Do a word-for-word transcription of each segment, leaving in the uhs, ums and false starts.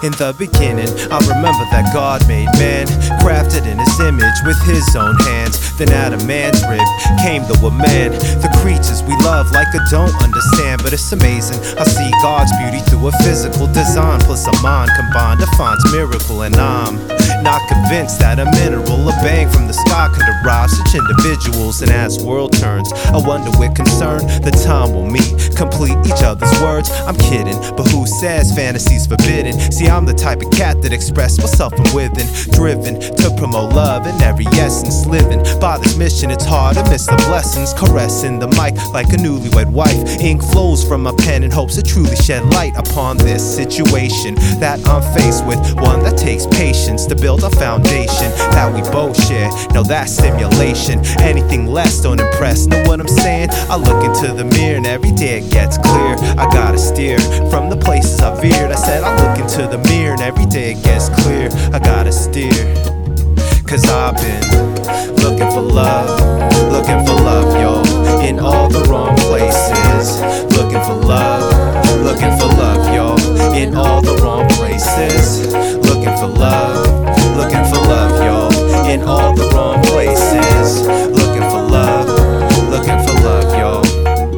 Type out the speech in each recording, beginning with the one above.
In the beginning, I remember that God made man, crafted in his image with his own hands. Then out of man's rib came the woman. The creatures we love like I don't understand, but it's amazing. I see God's beauty through a physical design, plus a mind combined defines miracle. And I'm not convinced that a mineral, a bang from the sky could arrive such individuals. And as world turns, I wonder with concern the time will meet, complete each other's words. I'm kidding, but who says fantasy's forbidden? See, I'm the type of cat that express myself from within, driven to promote love in every essence. Living by this mission, it's hard to miss the blessings. Caressing the mic like a newlywed wife, ink flows from my pen in hopes to truly shed light upon this situation that I'm faced with, one that takes patience to build a foundation that we both share. No, that's stimulation. Anything less don't impress. Know what I'm saying? I look into the mirror and every day it gets clear. I gotta steer from the places I veered. I said I look into the mirror and every day it gets clear. I gotta steer, cause I've been looking for love, looking for love, y'all, in all the wrong places. Looking for love, looking for love, y'all, in all the wrong places. Looking for love, looking for love, y'all, in all the wrong places. Looking for love, looking for love, y'all.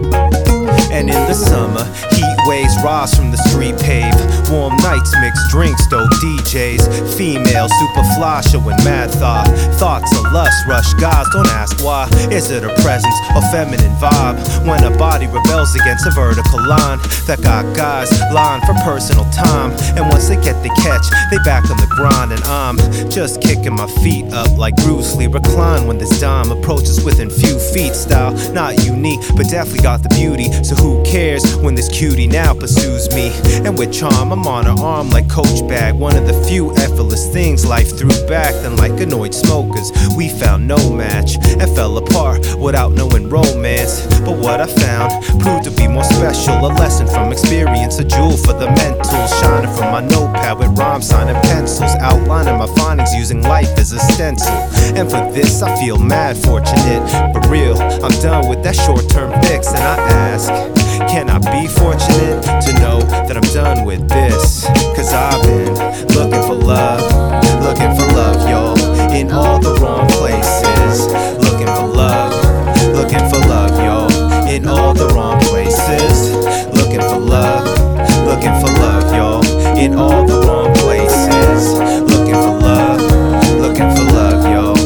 And in the summer, heat waves rise from the street pave. Warm nights, mixed drinks, dope D Js. Females, super fly, showing mad thought. Thoughts of lust rush guys, don't ask why. Is it a presence or feminine vibe? When a body rebels against a vertical line that got guys lying for personal time. And once they get the catch, they back on the grind. And I'm just kicking my feet up like Bruce Lee. Recline when this dime approaches within few feet. Style not unique, but definitely got the beauty. So who cares when this cutie now pursues me? And with charm, I'm on her arm like Coach Bag. One of the few effortless things life threw back. Then like annoyed smokers, we found no match and fell apart without knowing romance. But what I found proved to be more special. A lesson from experience, a jewel for the mentals. Shining from my notepad with rhyme, signing pencils. Outlining my findings using life as a stencil. And for this I feel mad fortunate. For real, I'm done with that short-term fix. And I ask, can I be fortunate to know that I'm done with this? Cause I've been looking for love, looking for love, y'all, in all the wrong places. Looking for love, looking for love, y'all, in all the wrong places. Looking for love, looking for love, y'all, in all the wrong places. Looking for love, looking for love, y'all.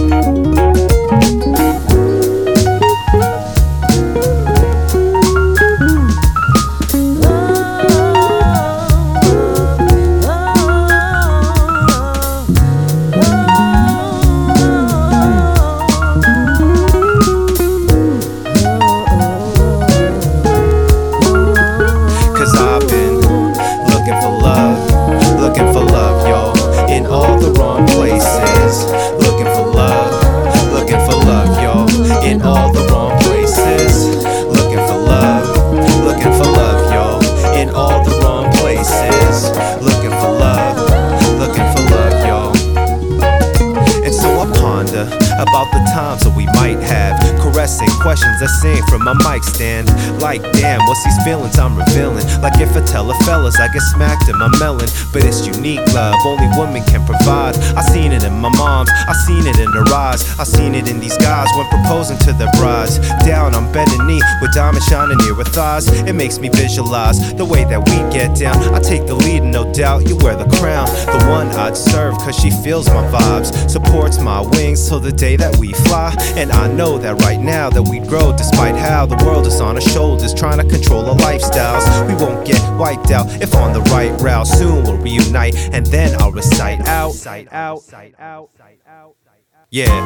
About the times that we might have, caressing questions I sing from my mic stand. Like damn, what's these feelings I'm revealing? Like if I tell a fellas I get smacked in my melon. But it's unique love, only women can provide. I seen it in my moms, I seen it in her eyes. I seen it in these guys when proposing to their brides. Down on bending knee with diamonds shining near her thighs. It makes me visualize the way that we get down. I take the lead and no doubt you wear the crown. The one I'd serve cause she feels my vibes, supports my wings till the day that we fly. And I know that right now that we grow, despite how the world is on our shoulders trying to control our lifestyles. We won't get wiped out if on the right route. Soon we'll reunite and then I'll recite out, out, yeah.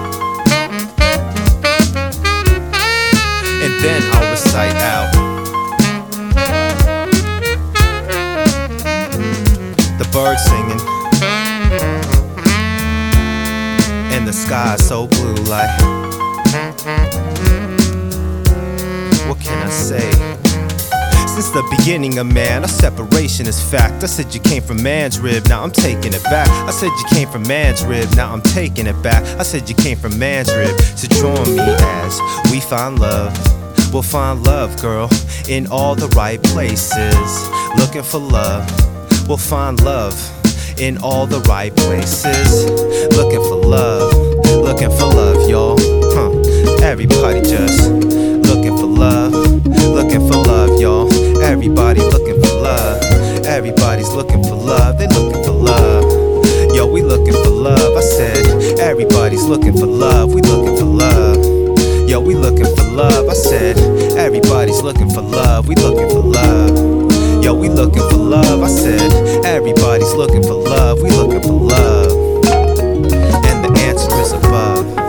And then I'll recite out. The birds singing and the sky so blue like, what can I say? Since the beginning of man, our separation is fact. I said you came from man's rib, now I'm taking it back. I said you came from man's rib, now I'm taking it back. I said you came from man's rib, so join me as we find love. We'll find love, girl, in all the right places. Looking for love, we'll find love in all the right places. Looking for love, looking for love, y'all. Huh. Everybody just looking for love, looking for love, y'all. Everybody looking for love. Everybody's looking for love, they looking for love. Yo, we looking for love, I said. Everybody's looking for love, we looking for love. Yo, we looking for love, I said. Everybody's looking for love, we looking for love. Yo, we looking for love, I said. Everybody's looking for love, we looking for love. And the answer is above.